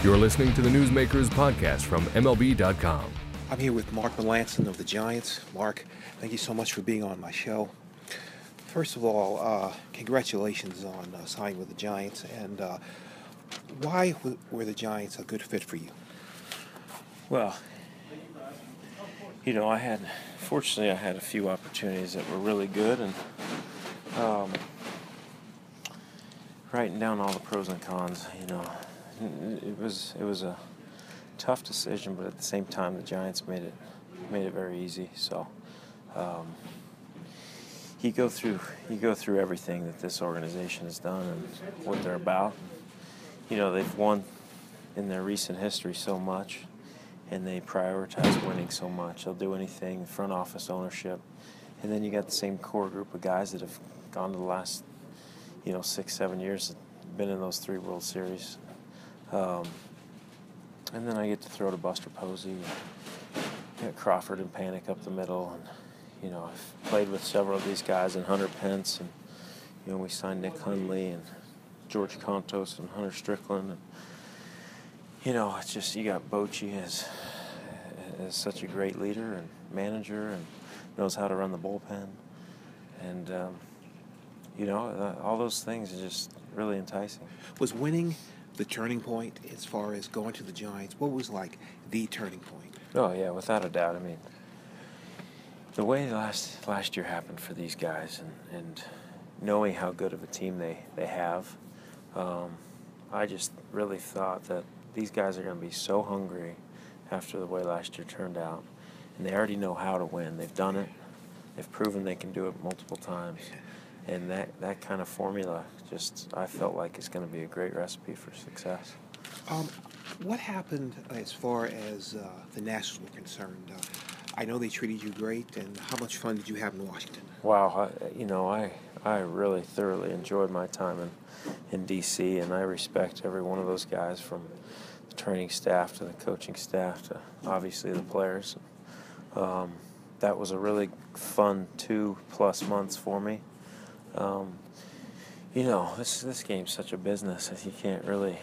You're listening to the Newsmakers podcast from MLB.com. I'm here with Mark Melancon of the Giants. Mark, thank you so much for being on my show. First of all, congratulations on signing with the Giants. And why were the Giants a good fit for you? Well, fortunately I had a few opportunities that were really good, and writing down all the pros and cons, it was a tough decision, but at the same time the Giants made it very easy. So you go through everything that this organization has done and what they're about. They've won in their recent history so much, and they prioritize winning so much. They'll do anything, front office ownership. And then you got the same core group of guys that have gone to the last, 6-7 years, been in those 3 World Series. And then I get to throw to Buster Posey, and Crawford and Panic up the middle. And, I've played with several of these guys, and Hunter Pence, and, we signed Nick Hundley and George Contos and Hunter Strickland. And, it's just, you got Bochy as such a great leader and manager and knows how to run the bullpen. And, all those things are just really enticing. Was winning the turning point as far as going to the Giants? What was like the turning point? Oh, yeah, without a doubt. I mean, the way last year happened for these guys and knowing how good of a team they have, I just really thought that these guys are going to be so hungry after the way last year turned out. And they already know how to win. They've done it. They've proven they can do it multiple times. And that kind of formula I felt like is going to be a great recipe for success. What happened as far as the Nationals were concerned? I know they treated you great, and how much fun did you have in Washington? Wow, I really thoroughly enjoyed my time in D.C., and I respect every one of those guys, from the training staff to the coaching staff to obviously the players. That was a really fun 2+ months for me. This game's such a business that you can't really,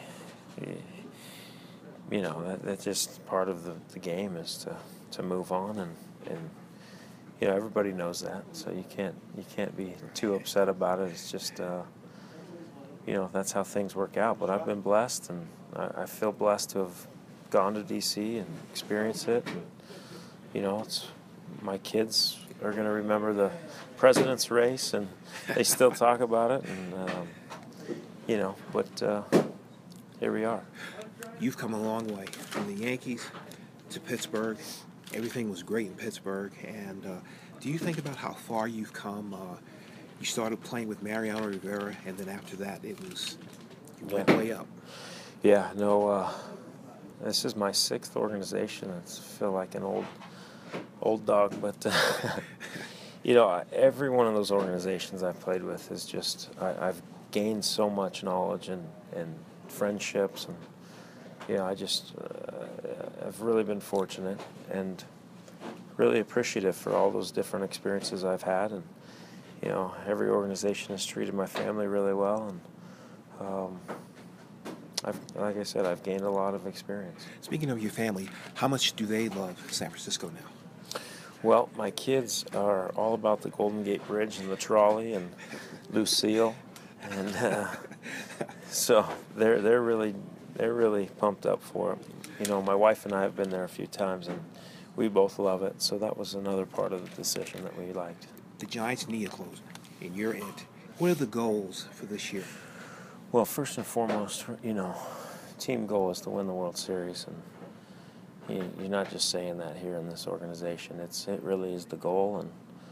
that's just part of the game is to move on, and everybody knows that, so you can't be too upset about it. It's just that's how things work out. But I've been blessed, and I feel blessed to have gone to DC and experienced it. And, it's my kids are going to remember the president's race, and they still talk about it, and but here we are. You've come a long way from the Yankees to Pittsburgh. Everything was great in Pittsburgh, and do you think about how far you've come? You started playing with Mariano Rivera, and then after that, you went way up. Yeah, no, this is my 6th organization. I feel like an old dog, but every one of those organizations I've played with is just I've gained so much knowledge and friendships, and I've really been fortunate and really appreciative for all those different experiences I've had. And every organization has treated my family really well, and like I said, I've gained a lot of experience. Speaking of your family, how much do they love San Francisco now? Well, my kids are all about the Golden Gate Bridge and the trolley and Lucille, and so they're really pumped up for it. My wife and I have been there a few times, and we both love it. So that was another part of the decision that we liked. The Giants need a closer, and you're it. What are the goals for this year? Well, first and foremost, team goal is to win the World Series, and you're not just saying that here in this organization. It really is the goal,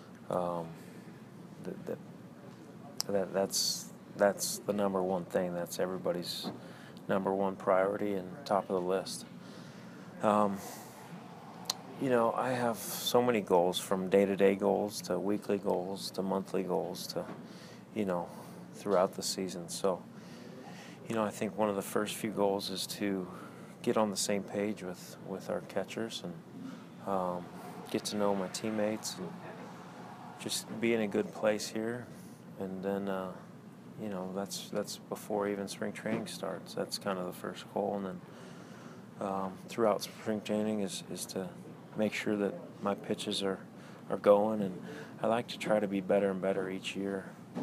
and that's the number one thing. That's everybody's number one priority and top of the list. I have so many goals, from day-to-day goals to weekly goals to monthly goals to, throughout the season. So, I think one of the first few goals is to get on the same page with our catchers and get to know my teammates and just be in a good place here. And then, that's before even spring training starts. That's kind of the first goal. And then throughout spring training is to make sure that my pitches are going, and I like to try to be better and better each year.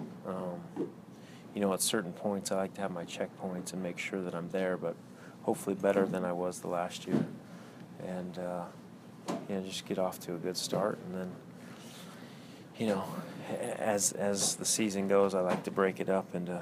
At certain points I like to have my checkpoints and make sure that I'm there, but hopefully better than I was the last year. And just get off to a good start, and then as the season goes, I like to break it up into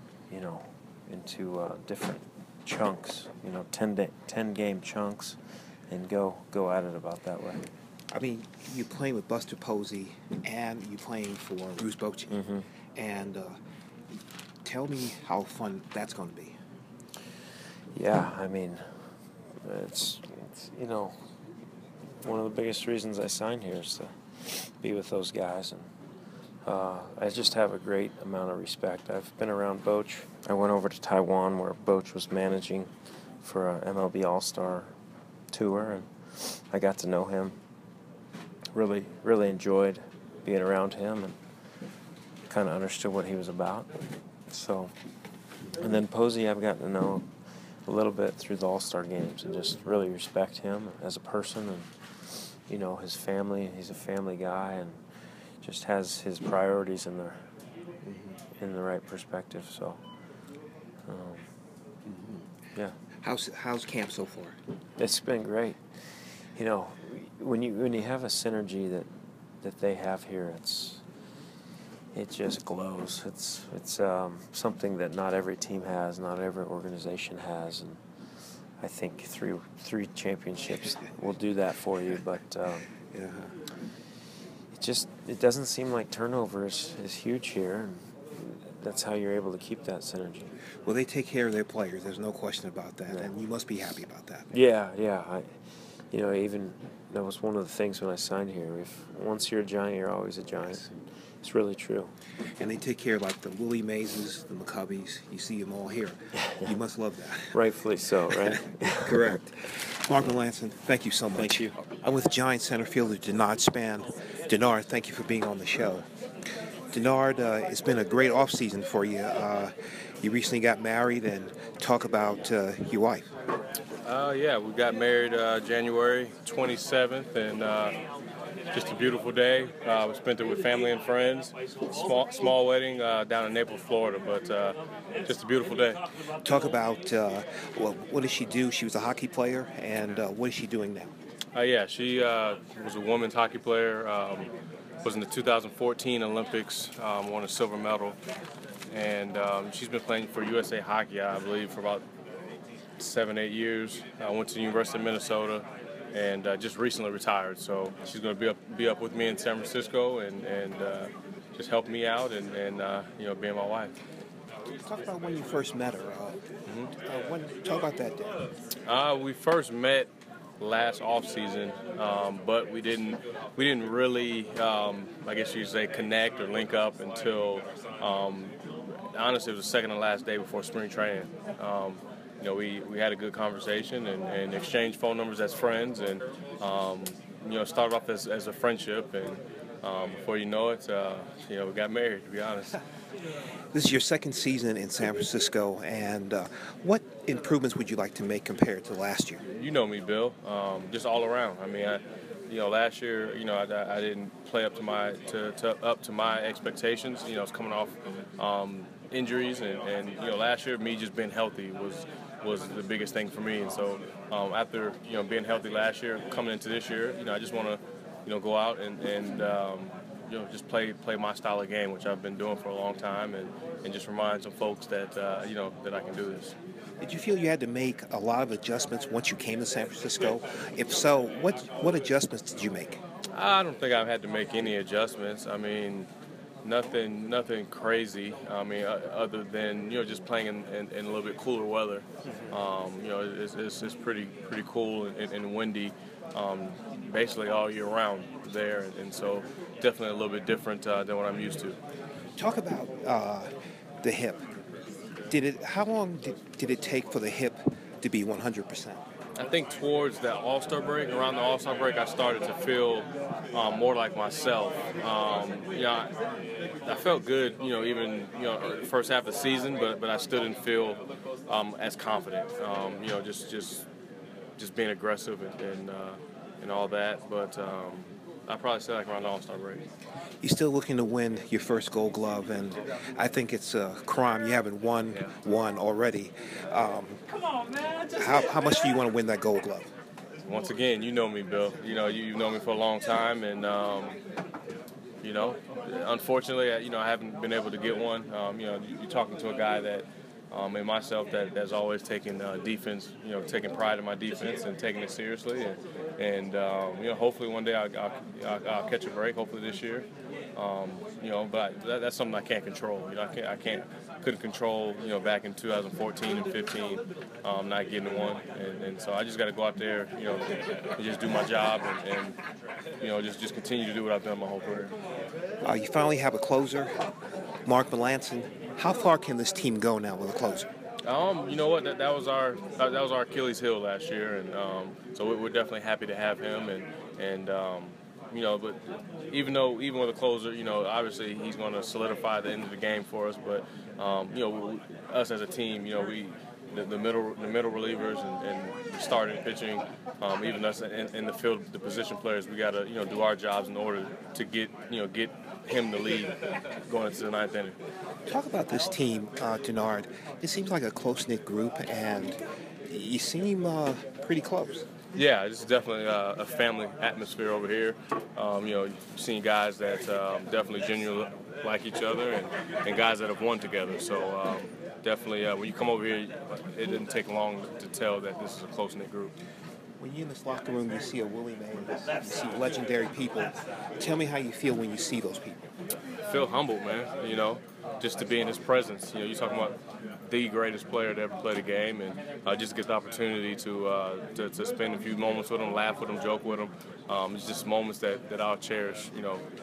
different chunks, 10 game chunks, and go at it about that way. I mean, you're playing with Buster Posey, and you're playing for Bruce Bochy. Mm-hmm. And tell me how fun that's going to be. Yeah, I mean, it's one of the biggest reasons I signed here is to be with those guys, and I just have a great amount of respect. I've been around Boch. I went over to Taiwan where Boch was managing for a MLB All-Star tour, and I got to know him. Really, really enjoyed being around him and kind of understood what he was about. So, and then Posey I've gotten to know a little bit through the All-Star games and just really respect him as a person, and his family. He's a family guy and just has his priorities in the right perspective. So, yeah. How's camp so far? It's been great. When you have a synergy that they have here, it just glows. It's something that not every team has, not every organization has, and I think three championships will do that for you. But it doesn't seem like turnover is huge here, and that's how you're able to keep that synergy. Well, they take care of their players. There's no question about that, and you must be happy about that. Yeah. Even that was one of the things when I signed here. If once you're a Giant, you're always a Giant. Yes. It's really true. And they take care of like the Willie Mazes, the McCubbys. You see them all here. You must love that. Rightfully so, right? Correct. Mark Melancon, thank you so much. Thank you. I'm with Giant center fielder Denard Span. Denard, thank you for being on the show. Denard, it's been a great offseason for you. You recently got married, and talk about your wife. Yeah, we got married January 27th, and just a beautiful day. We spent it with family and friends. Small wedding down in Naples, Florida, but just a beautiful day. Talk about, what does she do? She was a hockey player, and what is she doing now? Yeah, she was a women's hockey player, was in the 2014 Olympics, won a silver medal, and she's been playing for USA Hockey, I believe, for about 7-8 years. I went to the University of Minnesota and just recently retired. So she's going to be up with me in San Francisco and just help me out and being my wife. Talk about when you first met her. Talk about that day. We first met last off season, but we didn't really, I guess you could say, connect or link up until honestly it was the second and last day before spring training. We had a good conversation and exchanged phone numbers as friends, and started off as a friendship, and before you know it, we got married, to be honest. This is your second season in San Francisco, and what improvements would you like to make compared to last year? You know me, Bill. Just all around. I mean, last year, I didn't play up to my expectations. I was coming off injuries, and last year, me just being healthy was the biggest thing for me. And so after being healthy last year, coming into this year, I just want to go out and just play my style of game, which I've been doing for a long time, and just remind some folks that that I can do this. Did you feel you had to make a lot of adjustments once you came to San Francisco? If so, what adjustments did you make? I don't think I've had to make any adjustments. I mean, nothing crazy. I mean, other than just playing in a little bit cooler weather. It's pretty cool and windy, basically all year round there, and so definitely a little bit different than what I'm used to. Talk about the hip. How long did it take for the hip to be 100%? I think towards that All-Star break, around the All-Star break, I started to feel more like myself. I felt good, even first half of the season, but I still didn't feel as confident. Just just being aggressive and all that. But I probably say like around the All-Star break. You're still looking to win your first Gold Glove, and I think it's a crime you haven't won one already. How much do you want to win that Gold Glove? Once again, you know me, Bill. You know, you've known me for a long time, and you know, unfortunately, I haven't been able to get one. You know, you're talking to a guy that, and myself, that's always taken defense, taking pride in my defense and taking it seriously. And you know, hopefully one day I'll catch a break. Hopefully this year. You know, but that's something I can't control. You know, couldn't control. You know, back in 2014 and 15, not getting one, and so I just got to go out there, and just do my job and just continue to do what I've done my whole career. You finally have a closer, Mark Melancon. How far can this team go now with a closer? You know what? That was our Achilles heel last year, and so we're definitely happy to have him. And but even with a closer, obviously he's going to solidify the end of the game for us. But us as a team, the middle relievers and starting pitching, even us in the field, the position players, we got to do our jobs in order to get him the lead going into the ninth inning. Talk about this team, Denard. It seems like a close-knit group, and you seem pretty close. Yeah, it's definitely a family atmosphere over here. You've seen guys that definitely genuinely like each other, and guys that have won together. So definitely, when you come over here, it didn't take long to tell that this is a close-knit group. When you're in this locker room, you see a Willie Mays, you see legendary people. Tell me how you feel when you see those people. I feel humbled, man, just to be in his presence. You're talking about the greatest player to ever play the game, and just get the opportunity to spend a few moments with him, laugh with him, joke with him. It's just moments that I'll cherish,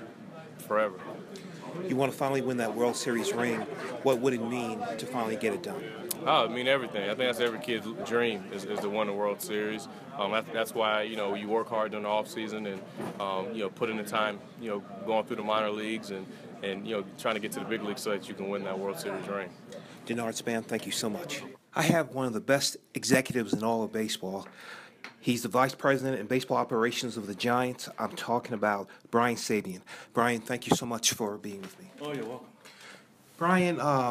forever. You want to finally win that World Series ring. What would it mean to finally get it done? Oh, I mean everything. I think that's every kid's dream is to win the World Series. That's why you work hard during the off season and put in the time going through the minor leagues and trying to get to the big leagues so that you can win that World Series ring. Denard Span, thank you so much. I have one of the best executives in all of baseball. He's the vice president in baseball operations of the Giants. I'm talking about Brian Sabean. Brian, thank you so much for being with me. Oh, you're welcome. Brian,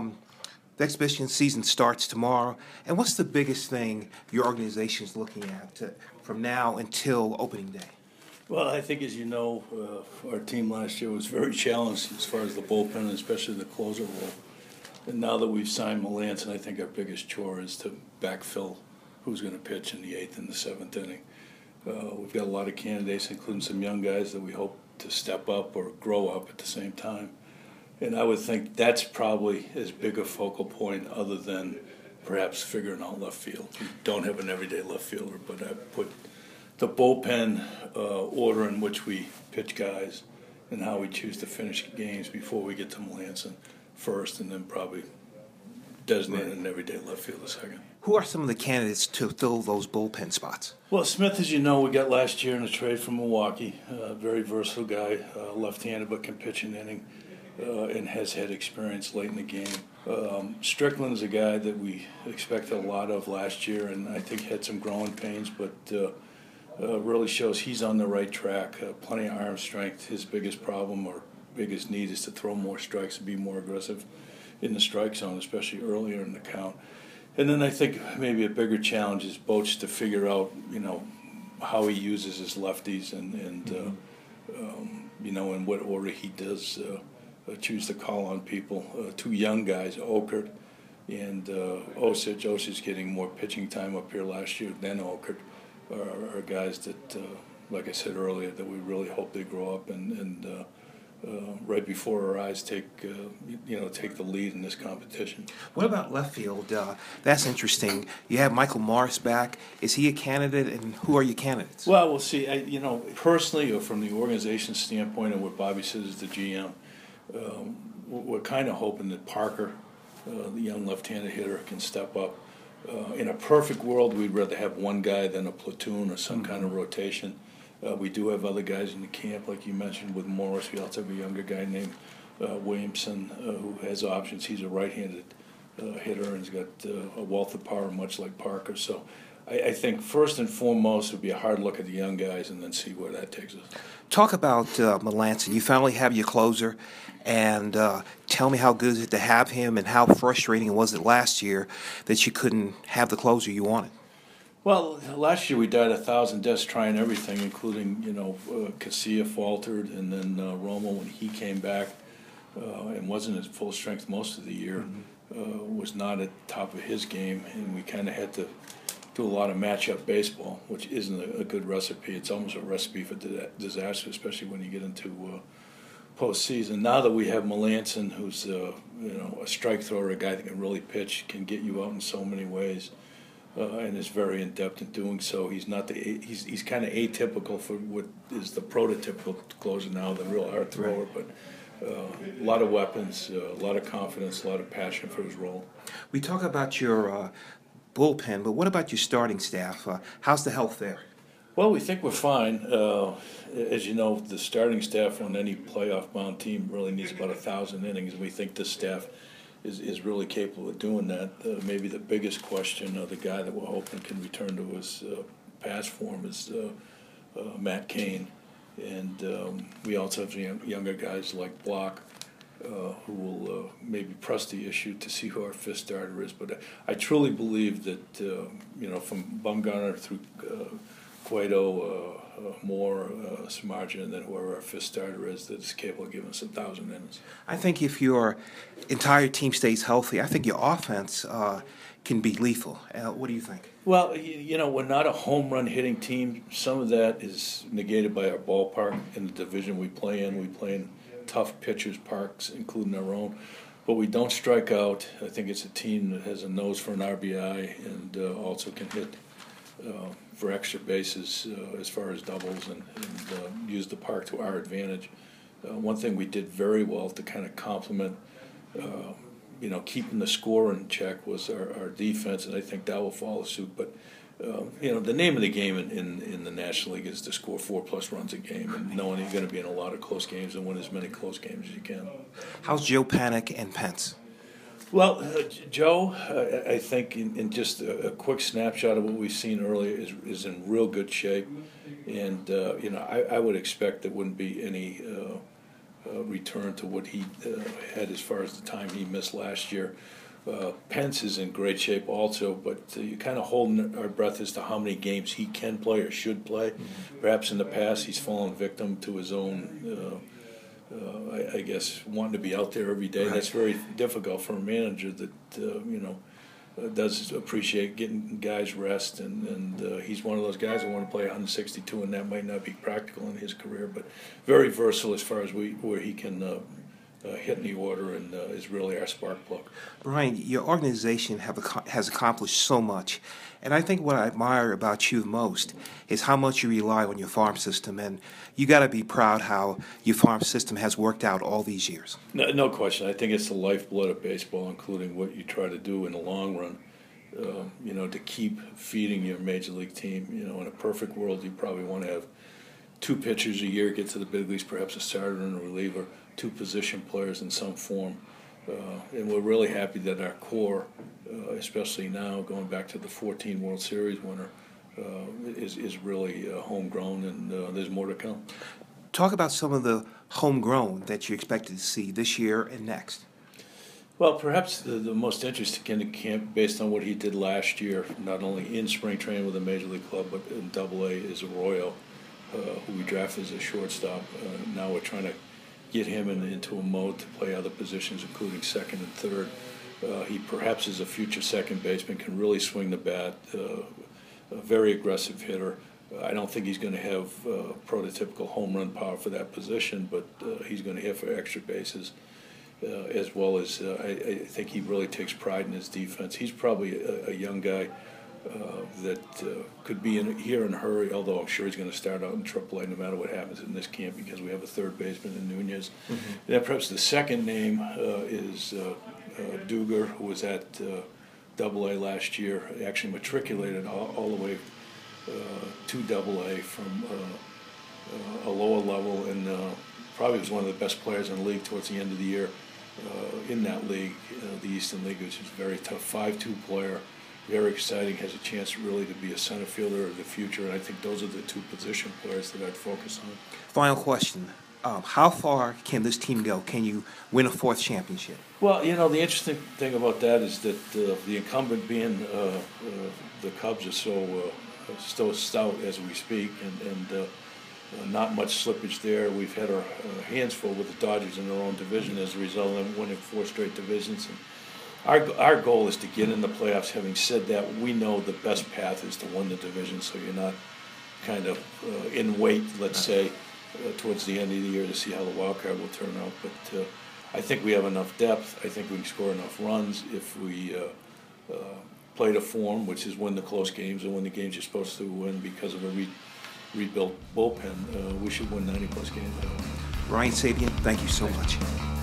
the exhibition season starts tomorrow, and what's the biggest thing your organization is looking at from now until opening day? Well, I think, as you know, our team last year was very challenged as far as the bullpen, and especially the closer role. And now that we've signed Melancon, I think our biggest chore is to backfill who's going to pitch in the 8th and the 7th inning. We've got a lot of candidates, including some young guys that we hope to step up or grow up at the same time. And I would think that's probably as big a focal point other than perhaps figuring out left field. We don't have an everyday left fielder, but I put the bullpen order in which we pitch guys and how we choose to finish games before we get to Melancon first, and then probably designate an everyday left fielder second. Who are some of the candidates to fill those bullpen spots? Well, Smith, as you know, we got last year in a trade from Milwaukee. Very versatile guy, left-handed but can pitch an inning. And has had experience late in the game. Strickland is a guy that we expected a lot of last year, and I think had some growing pains, but really shows he's on the right track. Plenty of arm strength. His biggest problem or biggest need is to throw more strikes and be more aggressive in the strike zone, especially earlier in the count. And then I think maybe a bigger challenge is Boch to figure out, how he uses his lefties and in what order he does. Choose to call on people. Two young guys, Okert and Osich. Osich getting more pitching time up here last year than Okert are guys that, like I said earlier, that we really hope they grow up and right before our eyes take the lead in this competition. What about left field? That's interesting. You have Michael Morris back. Is he a candidate, and who are your candidates? Well, we'll see. Personally, or from the organization standpoint, and what Bobby says is the GM. We're kind of hoping that Parker, the young left-handed hitter, can step up. In a perfect world, we'd rather have one guy than a platoon or some kind of rotation. We do have other guys in the camp, like you mentioned, with Morris. We also have a younger guy named Williamson who has options. He's a right-handed hitter and he's got a wealth of power, much like Parker. So I think first and foremost would be a hard look at the young guys and then see where that takes us. Talk about Melanson. You finally have your closer, and tell me how good is it to have him, and how frustrating was it last year that you couldn't have the closer you wanted? Well, last year we died 1,000 deaths trying everything, including, Casilla faltered, and then Romo, when he came back and wasn't at full strength most of the year, was not at the top of his game, and we kind of had to do a lot of matchup baseball, which isn't a good recipe. It's almost a recipe for disaster, especially when you get into postseason. Now that we have Melanson, who's a strike thrower, a guy that can really pitch, can get you out in so many ways, and is very in depth in doing so. He's not he's kind of atypical for what is the prototypical closer now, the real hard thrower, but. A lot of weapons, a lot of confidence, a lot of passion for his role. We talk about your bullpen, but what about your starting staff? How's the health there? Well, we think we're fine. As you know, the starting staff on any playoff-bound team really needs about 1,000 innings, and we think this staff is really capable of doing that. Maybe the biggest question, the guy that we're hoping can return to his past form is Matt Cain. And we also have younger guys like Block, who will maybe press the issue to see who our fifth starter is. But I truly believe that, from Bumgarner through Cueto, Moore, Samardzija, and then whoever our fifth starter is, that is capable of giving us 1,000 innings. I think if your entire team stays healthy, I think your offense can be lethal. What do you think? Well, we're not a home run hitting team. Some of that is negated by our ballpark in the division we play in. We play in tough pitchers' parks, including our own. But we don't strike out. I think it's a team that has a nose for an RBI and also can hit for extra bases as far as doubles and use the park to our advantage. One thing we did very well to kind of complement keeping the score in check was our defense, and I think that will follow suit. But, the name of the game in the National League is to score 4+ runs a game, and knowing you're going to be in a lot of close games and win as many close games as you can. How's Joe Panik and Pence? Well, Joe, I think in just a quick snapshot of what we've seen earlier is in real good shape. And, I would expect there wouldn't be any return to what he had as far as the time he missed last year. Pence is in great shape also, but you kind of holding our breath as to how many games he can play or should play. Mm-hmm. Perhaps in the past he's fallen victim to his own, I guess, wanting to be out there every day. Right. That's very difficult for a manager that, does appreciate getting guys rest, and he's one of those guys that want to play 162, and that might not be practical in his career, but very versatile as far as where he can hit in the order, and is really our spark plug. Brian, your organization has accomplished so much, and I think what I admire about you most is how much you rely on your farm system, and you got to be proud how your farm system has worked out all these years. No question. I think it's the lifeblood of baseball, including what you try to do in the long run. To keep feeding your major league team. In a perfect world, you probably want to have 2 pitchers a year get to the big leagues, perhaps a starter and a reliever, 2 position players in some form. And we're really happy that our core, especially now going back to the 14 World Series winner, is really homegrown, and there's more to come. Talk about some of the homegrown that you expected to see this year and next. Well, perhaps the most interesting in the camp, based on what he did last year, not only in spring training with a major league club, but in Double-A, is Arroyo, who we drafted as a shortstop. Now we're trying to get him into a mode to play other positions, including second and third. He perhaps is a future second baseman, can really swing the bat, a very aggressive hitter. I don't think he's going to have prototypical home run power for that position, but he's going to hit for extra bases. As well as I think he really takes pride in his defense. He's probably a young guy that could be here in a hurry, although I'm sure he's going to start out in AAA no matter what happens in this camp, because we have a third baseman in Nunez. Mm-hmm. And then perhaps the second name is Duger, who was at Double-A last year, actually matriculated all the way to Double-A from a lower level, and probably was one of the best players in the league towards the end of the year in that league, the Eastern League, which is a very tough 5'2" player, very exciting, has a chance really to be a center fielder of the future, and I think those are the two position players that I'd focus on. Final question. How far can this team go? Can you win a fourth championship? Well, the interesting thing about that is that the incumbent being the Cubs are so stout as we speak, and not much slippage there. We've had our hands full with the Dodgers in their own division as a result of them winning 4 straight divisions. And our goal is to get in the playoffs. Having said that, we know the best path is to win the division, so you're not kind of in wait, let's say, towards the end of the year to see how the wild card will turn out. But I think we have enough depth. I think we can score enough runs if we play to form, which is win the close games and win the games you're supposed to win because of a rebuilt bullpen. We should win 90-plus games. Ryan Sabean, thank you so much.